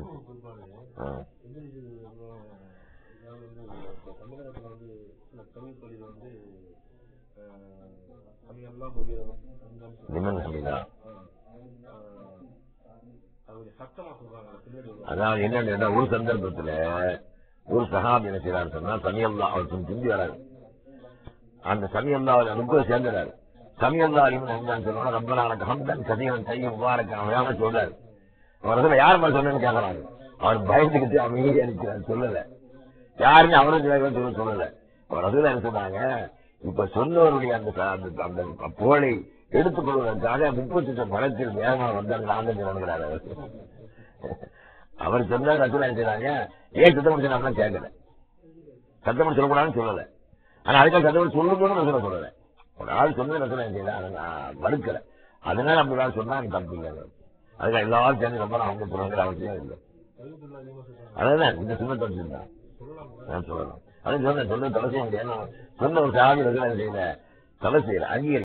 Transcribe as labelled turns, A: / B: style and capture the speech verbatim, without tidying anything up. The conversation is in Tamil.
A: அதாவது என்ன ஒரு சந்தர்ப்பத்துல ஒரு சஹாபி என்ன செய்யறாரு சொன்னா சமியல்லா அவர் திரும்பி வராரு. அந்த சமியல்லா முப்பது சேர்ந்துறாரு. சமியல்லா என்னன்னு சொன்னா ரொம்ப நாளைக்கு ஹம்தன் கதீரன் கையும் முபாரக்கான சொல்றாரு. அவர் யார் மாதிரி சொன்னு கேட்கறாரு. அவர் பயந்துக்கிட்டு அமைதியா இருக்கிறார், சொல்லல. யாருமே அவருக்கு சொல்ல சொல்லல. அவர் அதுல என்ன சொன்னாங்க, இப்ப சொன்னவருடைய அந்த அந்த புகழை எடுத்துக் கொள்வதற்காக முப்பத்தி லட்சம் பணத்தில் வேகமாக வந்தாங்க. நாங்கள் சொல்லுங்கிறாரு அவர். அவர் சொன்ன ரசூலா என்ன செய்றாங்க, ஏன் சத்தம் முடிச்சு கேட்கல, சத்தம் சொல்லக்கூடாதுன்னு சொல்லல. ஆனா அதுக்காக சத்தம் சொல்லணும்னு ரசூலா சொல்லல. ஒரு ஆள் சொன்ன ரசூலா என்ன செய்யல, அதை நான் மறுக்கல. அதனால அப்படி சொன்னா எனக்கு தப்பு இல்லை. அதுக்காக எல்லாரும் சேர்ந்து ரொம்ப அவங்க சொல்லுங்கிற அவசியம் இல்லை. அதான் இந்த சுண்ணத்தை வச்சிருந்தான் நான் சொல்லலாம். அது சொன்ன சொன்ன தலை செய்ய முடியாது. சொன்ன ஒரு சாமி ரசூலா என்ன செய்யல, தலை செய்யல, அங்கீகரி